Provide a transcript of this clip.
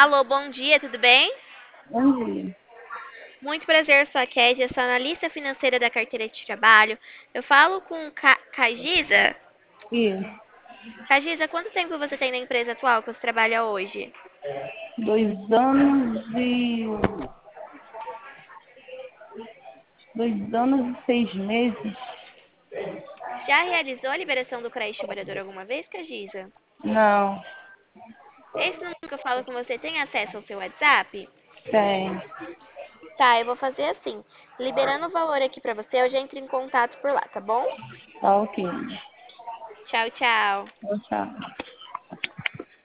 Alô, bom dia, tudo bem? Bom dia. Muito prazer, sou a Kézia, sou analista financeira da carteira de trabalho. Eu falo com Cagiza. Isso. Cagiza, quanto tempo você tem na empresa atual que você trabalha hoje? 2 anos e 6 meses. Já realizou a liberação do crédito trabalhador alguma vez, Cagiza? Não, Esse número que eu falo com você tem acesso ao seu WhatsApp? tem. Tá, eu vou fazer assim. Liberando o valor aqui pra você, eu já entro em contato por lá, tá bom? Tá ok. Tchau, tchau. Tchau, tchau.